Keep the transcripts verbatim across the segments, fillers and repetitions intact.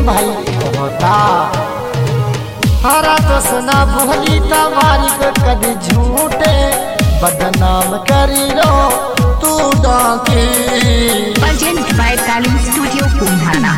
भाई होता हरा तो सुना भोली तमारी को कभी झूठे बदनाम करी रो तू डाके Presented by Talim Studio Punhana.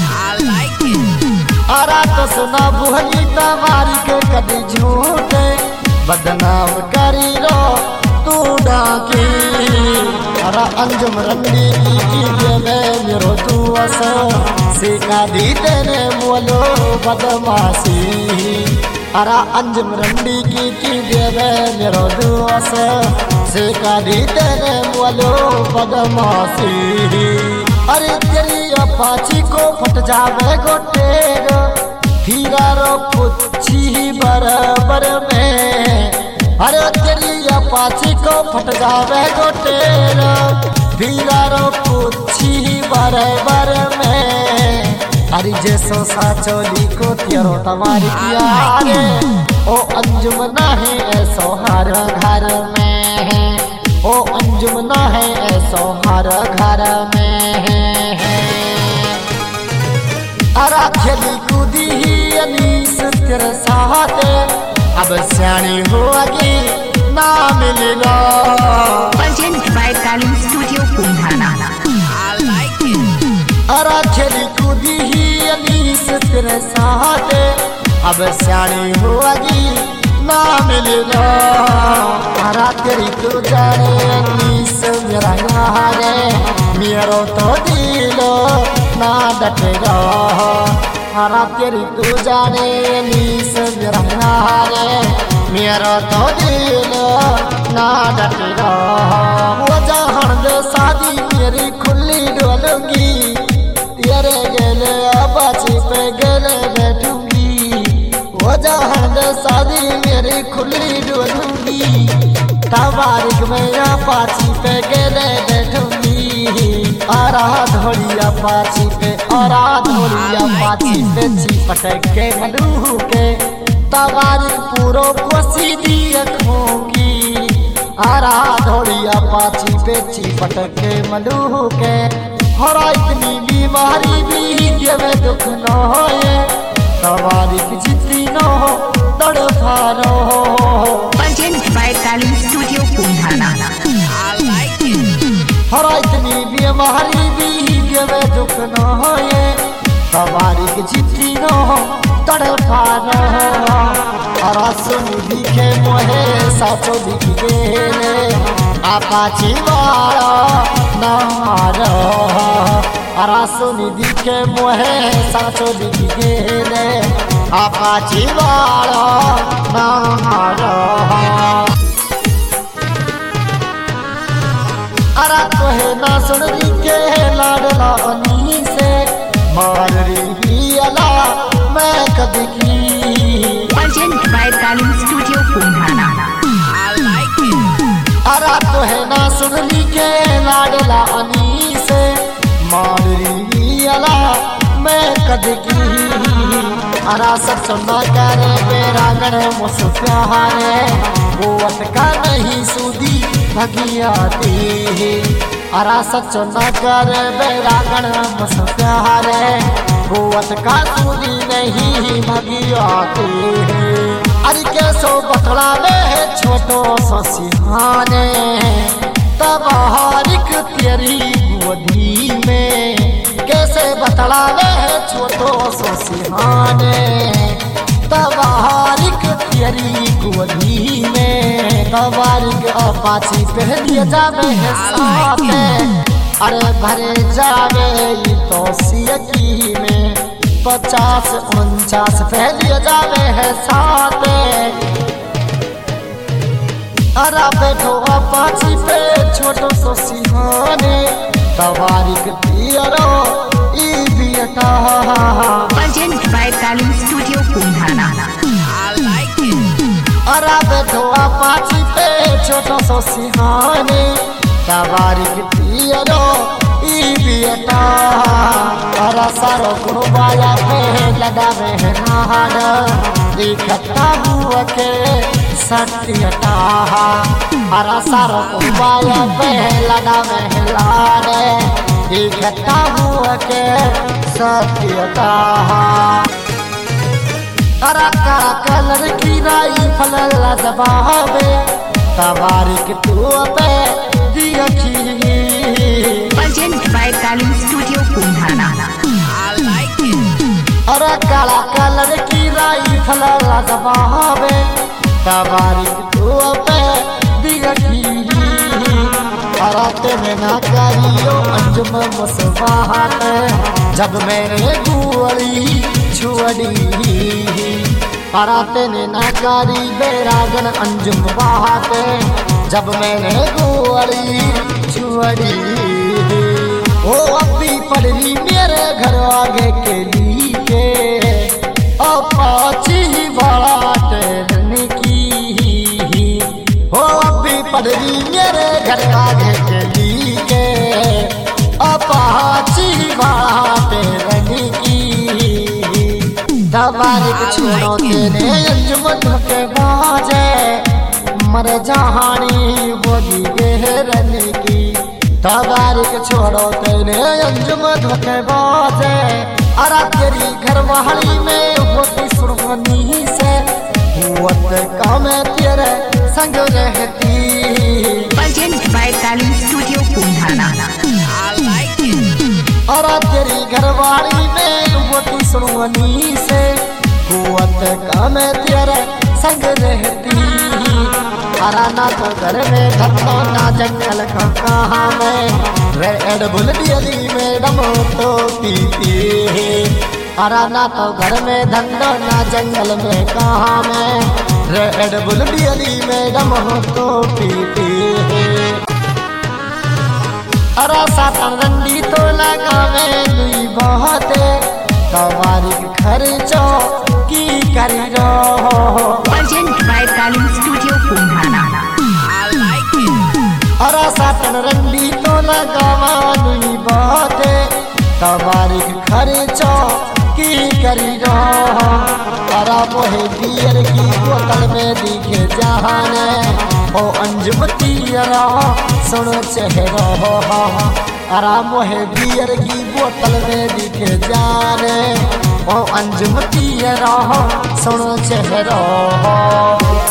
हरा तो सुना भोली तमारी को कभी झूठे बदनाम करी रो तू डाके हरा अंजुम रंडी की में मेरो तू असो सिखा दी तेने मोलो बदमाशी हरा अंजुम रंडी की की देवे मेरो तू असो सिखा दी तेने मोलो बदमाशी अरे तेरी अपाची को फट जावे गोटेरो फिरा रो पुच्छी बराबर में अरे तेरी अपाची को फट जावे गोटेरो फिरा रो पुच्छी बराबर में अरे जैसो साचोली को तेरो तुम्हारी यारे ओ अंजुम ना है ऐसो हर घर में ओ अंजुम ना है ऐसो हर घर में अरा खेली कूदी ही अनीस तेरे साथ अब सियाणी होगी ना मिलेगा Presented by Talim Studio Punhana. अरा खेली कूदी ही अनीस तेरे साथ अब सियाणी होगी ना मिलेगा अरा तेरी तू जाने अनीस मेरा हारे मेरो तो दिलो ना डटेगा हरा तेरी तू जाने नीस मेरा हारे मेरा तो दिलो ना डटेगा वो जहां दे शादी मेरी खुली डोलूंगी तेरे गले अबाची पे गले बैठूंगी वो जहां दे शादी मेरी खुली डोलूंगी तबारिक में अबाची पे गले बैठूंगी आरा धोलिया पाची पे आरा धोलिया पाची पे चिपट के मलूह के तबारिक पूरो कोसी दी अखोंगी आरा धोलिया पाची पे चिपट के मलूह के हरा इतनी बीमारी भी देवे दुख न होए तबारिक जितनी न हो तड़फा न हो Presented by Talim Studio Punhana. हरा इतनी बीमारी भी देवे दुख न होए तबारिक जितनी न हो तड़फा न हो हरा सुन दिखे मोहे साचो दिख गेले आपाची वाला नारो हरा सुन दिखे मोहे साचो दिख गेले आपाची वाला नारो अरा तोहे ना सुन री के लाडला अनी से मार रही अला मैं कभी की Presented by Talim Studio Punhana. अरा तोहे ना सुन री के लाडला अनी से मार रही अला मैं कभी की अरा सब सुनना करे मेरा गण मुझ प्यारे वो अटका नहीं सूदी भगियाती अरा सचो न कर बेरागण मस प्यारे गोवत का सूदी नहीं भगियाती अरे कैसो बतला में छोटो सो सिहाने तबारिक तेरी गोदी में कैसे बतला में छोटो सो सिहाने तबारिक तेरी गोदी में तबारिक अपाची पहलिए जावे है साथ अरे भरे जावे तो सियकी में पचास उनचास पहलिए जावे है साथ अरा बैठो अपाची पे छोटो सो सिहाने तबारिक पियरो ई बियटा Presented by Talim Studio Punhana. अरा बैठो अपाची पे छोटो सो सिहाने तबारिक पियरो ई बियटा अरा सारो गुरुबाया पे लगावे है नाहर इकट्ठा हुआ के सत्यटा अरा सारो गुरुबाया पे लगावे है लाड़े इकट्ठा हुआ के सत्यता करा करा कलर की राइफल लजबावे तबारिक तू पे दिखी Presented by Talim Studio Punhana. अरे काला कलर की राइफल लजबावे तबारिक तू पे दिखी अराते में ना करियो अंजुम मुसबाहत जब मैंने गोली छुड़ी अराते ने ना करी बेरागन अंजुम बाहत जब मैंने गोली छुड़ी ओ अभी पड़ी मेरे घर आगे के लिए अपाची बड़ा ट्रेन की ओ अभी पड़ी मेरे घर आगे के लिए अपाची बड़ा ट्रेन की तबारिक छोड़ो तेरे अंजुमन के बाजे मर जहानी बोली गहरन की तबारिक छोड़ो तेरे अंजुमन के बाजे अरा तेरी घरवाली में होती सुरवनी से हुत काम तेरे संग रहती Presented by Talim Studio Punhana. अरा तेरी घरवाली में होती सुरवनी से हुत काम तेरे संग रहती अरा ना तो घर में धत्तो ना जंगल का कहाँ में रेड बुल दियली मैडम तो पीती अरा ना तो घर में धंधो ना जंगल में कहाँ में रेड बुल दियली मैडम तो पीती अरा सातन रंडी तो लगा में लुई बहते तबारिक खर्चो की करी रो Presented by Talim Studio Punhana. अरा सातन रंडी तो लगावा लुई बहते तबारिक खर्चो की करी रो अरा मोहे बियर की बोतल में दिखे जहाने ओ अंजुमती अरा सुनो चेहरो अरा मोहे बियर की बोतल में दिखे जाने ओ अंजुमती अरा सुनो चेहरो